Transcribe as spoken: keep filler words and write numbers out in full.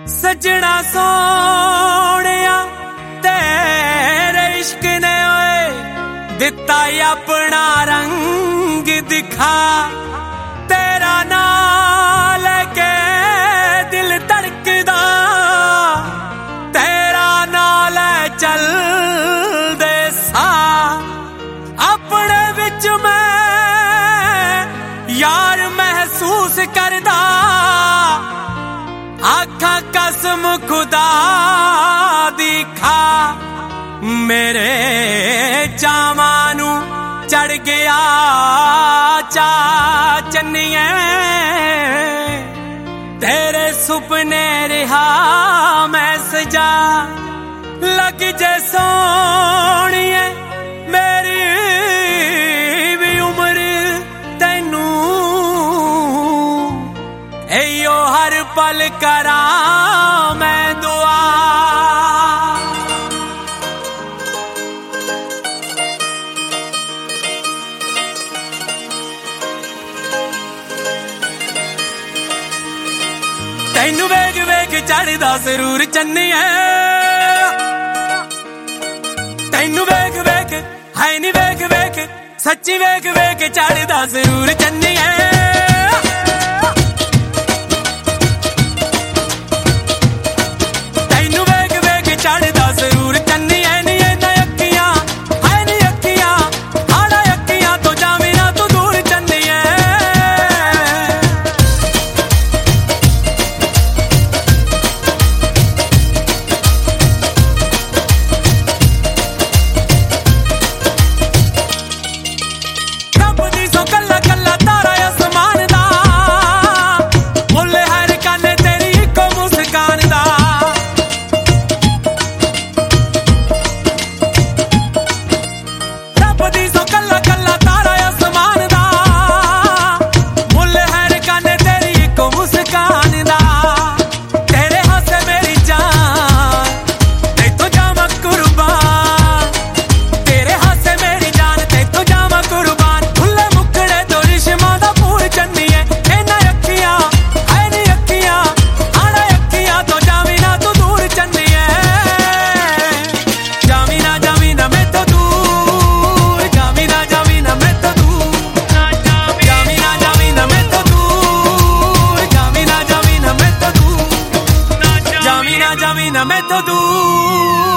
सजना सोनिया तेरे इश्क ने ओए दिता अपना रंग दिखा। तेरा नाल के दिल धड़कदा, तेरा नाल चल दे सा। अपने विच मैं यार महसूस करदा, आखा कसम खुदा दी खा। मेरे चावानू चढ़ गया चा चन्निए, तेरे सुपने रिहा मैं सजा। लग जे सोनिए मेरी भी उम्र तैनू, एयो हर पल करा मैं दुआ। तैनू वेग वेग चढ़दा जरूर चन्निए, तैनू वेग वेग है नी वेग वेग, सच्ची वेग वेग चढ़दा जरूर चन्निए। Jamina, Jamina, me to दूर।